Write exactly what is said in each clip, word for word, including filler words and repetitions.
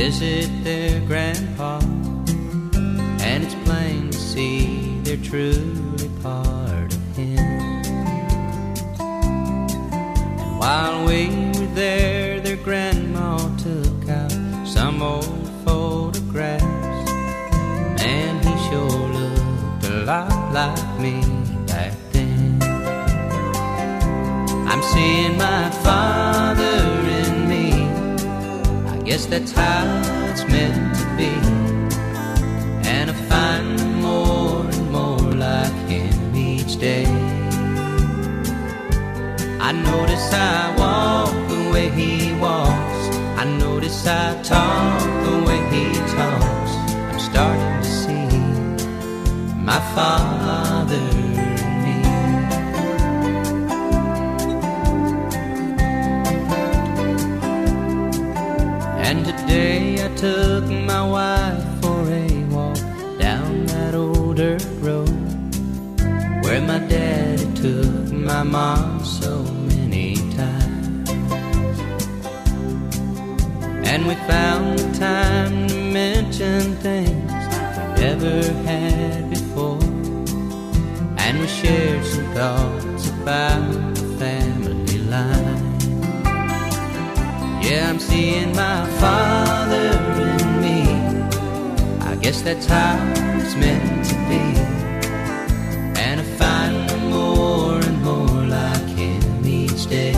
visit their grandpa, and it's plain to see they're truly part of him. And while we were there, their grandma took out some old photographs. Man, he sure looked a lot like me back then. I'm seeing my father in me. I guess that's how it's meant to be. And I find more and more like him each day. I notice I walk the way he walks. I notice I talk the way he talks. I'm starting to see my father in me. And today I took my wife for a walk down that old dirt road where my daddy took my mom so many times. And we found the time to mention things we never had before. And we shared some thoughts about the family line. Yeah, I'm seeing my father in me. I guess that's how it's meant to be. And I find more and more like him each day.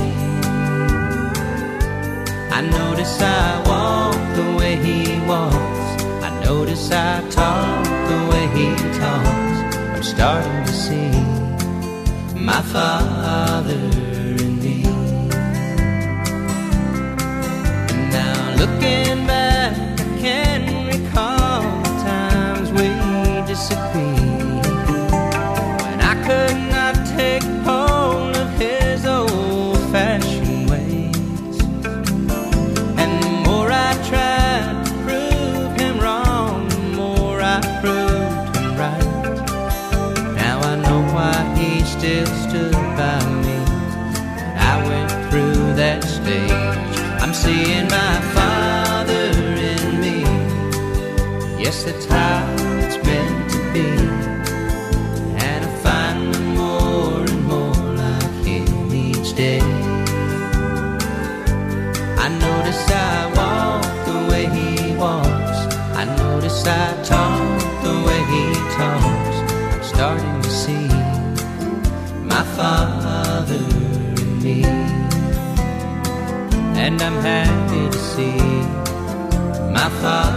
I notice I walk the way he walks. I notice I talk the way he talks. I'm starting to see my father in me. And now looking back, I can recall the times we disagreed, when I could not take hold of his old-fashioned ways. And the more I tried to prove him wrong, the more I proved him right. Now I know why he still stood by me. I went through that stage. I'm seeing my father in me. Yes, that's how it's meant to be. And I find more and more like him each day. I notice I walk the way he walks. I notice I talk the way he talks. I'm starting to see my father in me. And I'm happy to see my father